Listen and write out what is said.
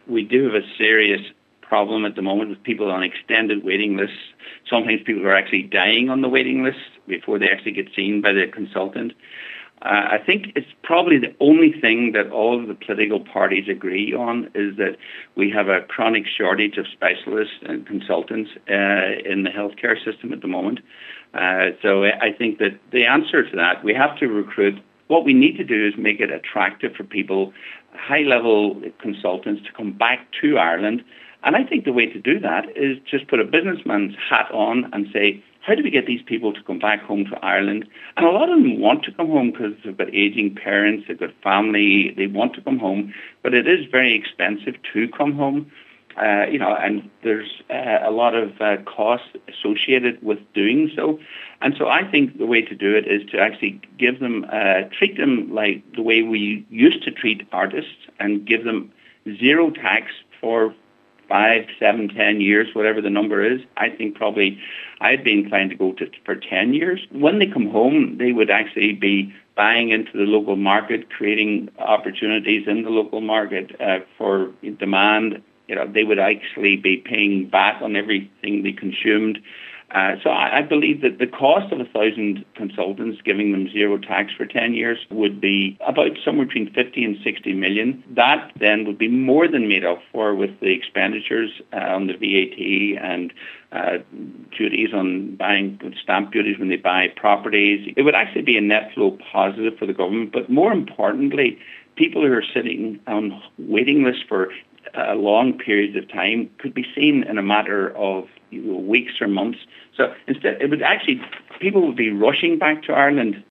we do have a serious problem at the moment with people on extended waiting lists. Sometimes people are actually dying on the waiting list before they actually get seen by the consultant. I think it's probably the only thing that all of the political parties agree on is that we have a chronic shortage of specialists and consultants in the healthcare system at the moment. So I think that the answer to that, we have to recruit. What we need to do is make it attractive for people, high-level consultants, to come back to Ireland. And I think the way to do that is just put a businessman's hat on and say, how do we get these people to come back home to Ireland? And a lot of them want to come home because they've got aging parents, they've got family, they want to come home, but it is very expensive to come home. And there's a lot of costs associated with doing so. And so I think the way to do it is to actually give them, treat them like the way we used to treat artists and give them zero tax for 5, 7, 10 years, whatever the number is. I think probably I'd be inclined to go for 10 years. When they come home, they would actually be buying into the local market, creating opportunities in the local market for demand. They would actually be paying back on everything they consumed. So I believe that the cost of 1,000 consultants, giving them zero tax for 10 years, would be about somewhere between 50 and 60 million. That then would be more than made up for with the expenditures on the VAT and duties on buying, stamp duties when they buy properties. It would actually be a net flow positive for the government. But more importantly, people who are sitting on waiting lists for long periods of time could be seen in a matter of weeks or months. So instead, it would actually, people would be rushing back to Ireland